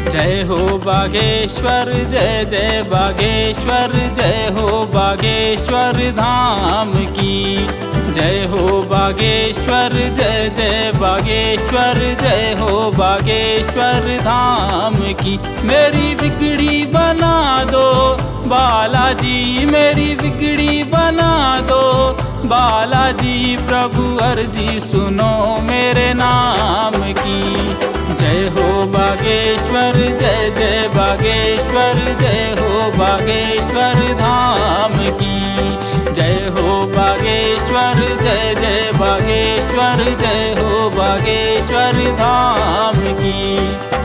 जय हो बागेश्वर, जय जय बागेश्वर, जय हो बागेश्वर धाम की। जय हो बागेश्वर, जय जय बागेश्वर, जय हो बागेश्वर धाम की। मेरी बिगड़ी बना दो बालाजी, मेरी बिगड़ी बना दो बालाजी, प्रभु अर्जी सुनो मेरे नाम की। जय हो बागेश्वर, जय जय बागेश्वर, जय हो बागेश्वर धाम की। जय हो बागेश्वर, जय जय बागेश्वर, जय हो बागेश्वर धाम की।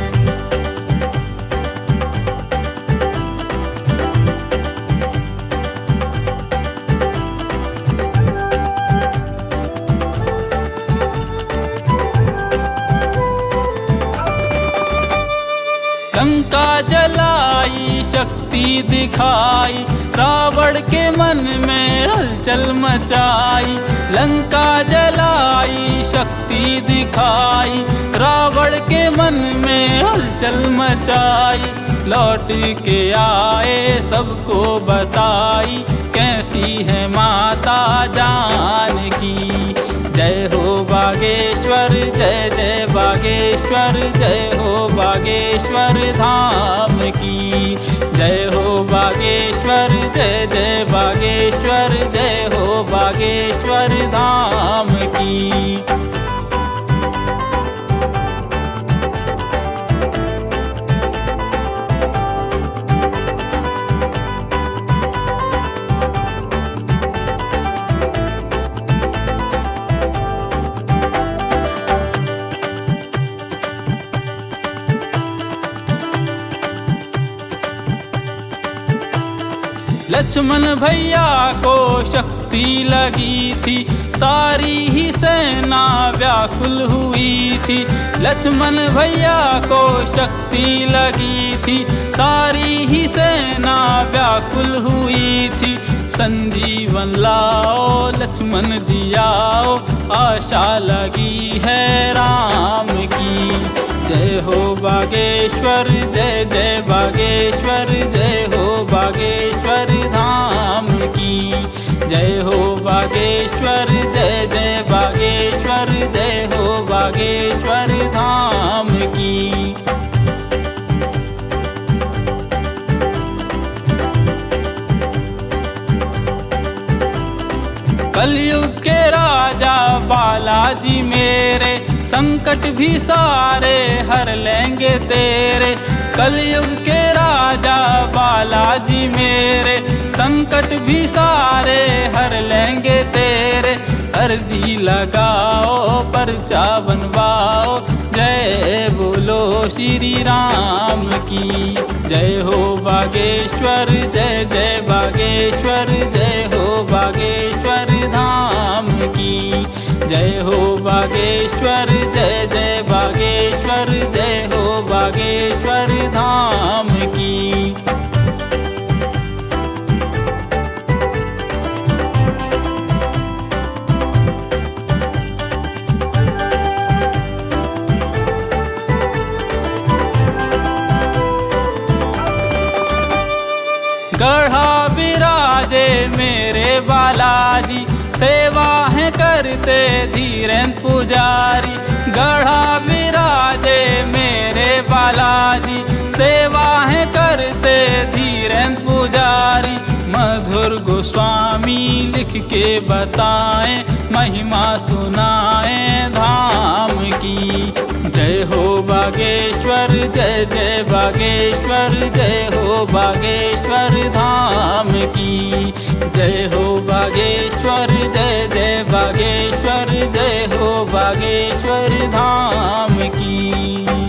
लंका जलाई शक्ति दिखाई, रावण के मन में हलचल मचाई। लंका जलाई शक्ति दिखाई, रावण के मन में हलचल मचाई। लौट के आए सबको बताई, कैसी है माता जानकी। जय हो बागेश्वर, जय जय बागेश्वर, जय हो बागेश्वर धाम की। जय हो बागेश्वर, जय जय बागेश्वर, जय हो बागेश्वर धाम की। लक्ष्मण भैया को शक्ति लगी थी, सारी ही सेना व्याकुल हुई थी। लक्ष्मण भैया को शक्ति लगी थी, सारी ही सेना व्याकुल हुई थी। संजीवन लाओ लक्ष्मण जी आओ, आशा लगी है राम की। जय हो बागेश्वर, जय जय बागेश्वर, जय हो बागेश्वर धाम की। जय हो बागेश्वर, जय जय बागेश्वर, जय हो बागेश्वर धाम की। कलयुग के राजा बालाजी मेरे, संकट भी सारे हर लेंगे तेरे। कलयुग के राजा बालाजी मेरे, संकट भी सारे हर लेंगे तेरे। अर्जी लगाओ पर्चा बनवाओ, जय बोलो श्री राम की। जय हो बागेश्वर, जय जय बागेश्वर, जय हो बागेश्वर धाम की। जय हो बागेश्वर, जय जय बागेश्वर, जय हो बागेश्वर धाम की। गढ़ा विराजे मेरे बालाजी, सेवा है करते धीरेन्द्र पुजारी। गढ़ा विराजे मेरे बालाजी, सेवा है करते धीरेन्द्र पुजारी। मधुर गोस्वामी लिख के बताएं, महिमा सुनाएं धाम की। जय हो बागेश्वर, जय जय बागेश्वर, जय हो बागेश्वर धाम की। जय हो बागेश्वर, जय जय बागेश्वर, जय हो बागेश्वर धाम की।